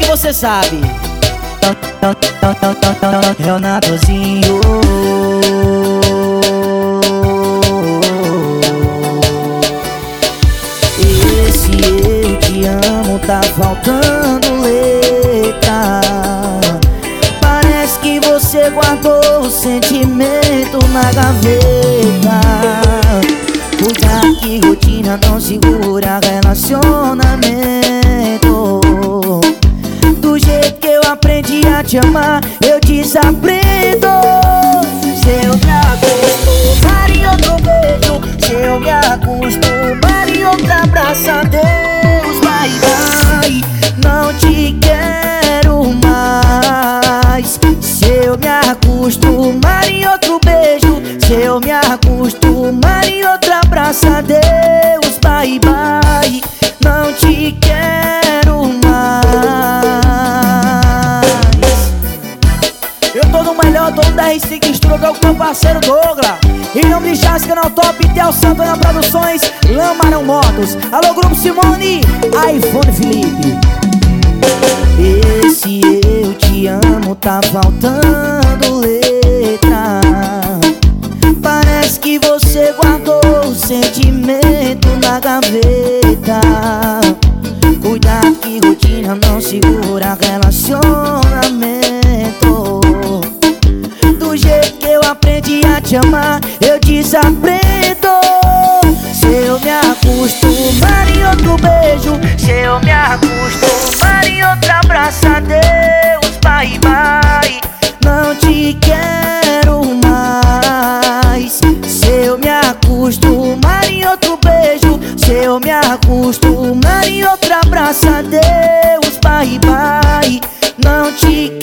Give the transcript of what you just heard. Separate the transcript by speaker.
Speaker 1: que você sabe.
Speaker 2: Renatozinho, esse eu te amo tá faltando letra. Parece que você guardou o sentimento na gaveta. Cuidado que rotina não segura relacionamento. Do jeito que eu aprendi a te amar, eu desaprendo. Se eu me acostumar em outro beijo, se eu me acostumar em outro abraço, adeus, bye bye, não te quero mais. Se eu me acostumar em outro beijo, se eu me acostumar em outro abraço, adeus, bye bye, não te quero mais.
Speaker 1: Eu tô no melhor dono da R5 Studio com meu parceiro Douglas. Em nome de Jazz Canal Top, Del Santana Produções, Lamarão Motos. Alô Grupo Simone, iPhone Felipe.
Speaker 2: Esse eu te amo tá faltando letra. Parece que você guardou o sentimento na gaveta. Cuidado que rotina não segura relacionamento. Do jeito que eu aprendi a te amar, eu desaprendo. Se eu me acostumar em outro beijo, se eu me acostumar em outro abraço, adeus, bye bye, não te quero mais. Se eu me acostumar em outro beijo, se eu me acostumar em outro abraço, adeus, bye bye, não te